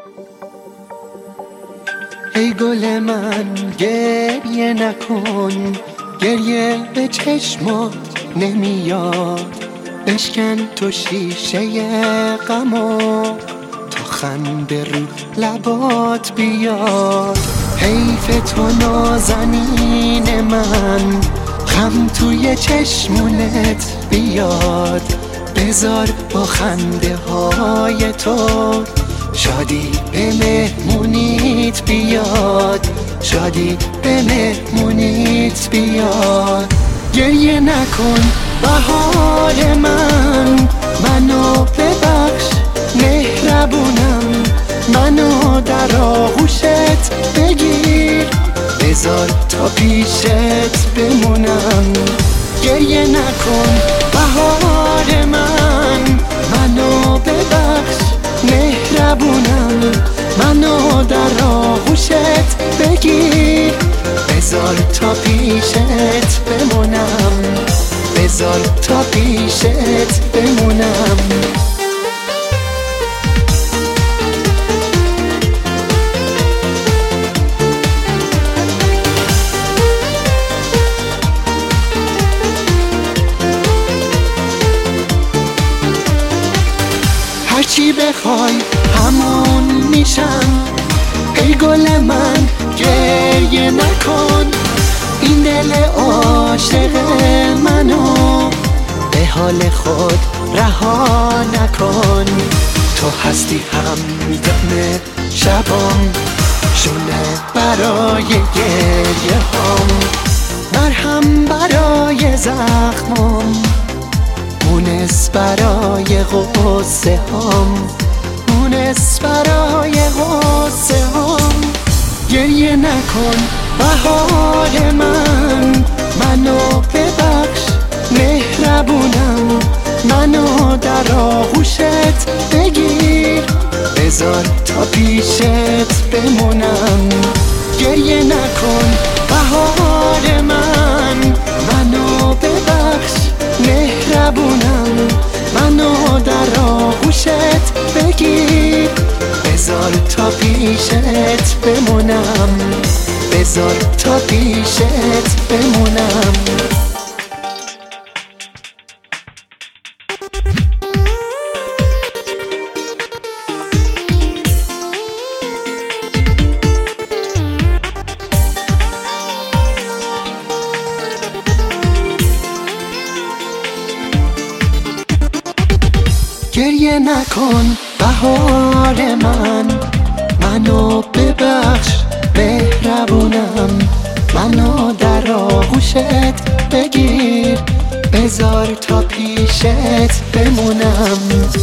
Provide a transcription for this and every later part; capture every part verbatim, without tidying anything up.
ای گل من گریه نکن، گریه به چشمات نمیاد. بشکن تو شیشه غمو، تو خنده رو لبات بیاد. حیف تو نازنین من، غم توی چشمونت بیاد. بذار با خنده های تو شادی به مهمونیت بیاد، شادی به مهمونیت بیاد. گریه نکن بهار من، منو ببخش مهربونم، منو در آغوشت بگیر، بذار تا پیشت بمونم. گریه نکن بهار من، منو ببخش مهربونم، منو در آغوشت بگیر، بذار تا پیشت بمونم، بذار تا پیشت بمونم. هرچی بخوای همون میشم. ای گل من گریه نکن، این دل عاشق منو به حال خود رها نکن. تو هستی همدم شبام، شونه برای گریه هم، مرهم برای زخمم، مونس برای غصه هم، مونس برای غصه هم. گریه نکن بهار من، منو ببخش مهربونم، منو در آغوشت بگیر، بذار تا پیشت بمونم. گریه نکن بهار من، منو ببخش مهربونم، منو در آغوشت بگیر، بذار تا پیشت بمونم، بذار تا پیشت بمونم. گریه نکن بهار من، منو ببخش مهربونم، منو در آغوشت بگیر، بذار تا پیشت بمونم.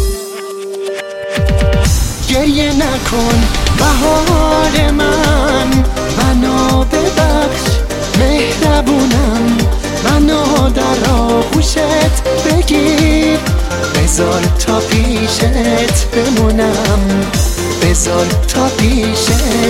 گریه نکن بهار من، منو ببخش مهربونم، منو در آغوشت بگیر، بذار تا پیشت بمونم، بذار تا پیشت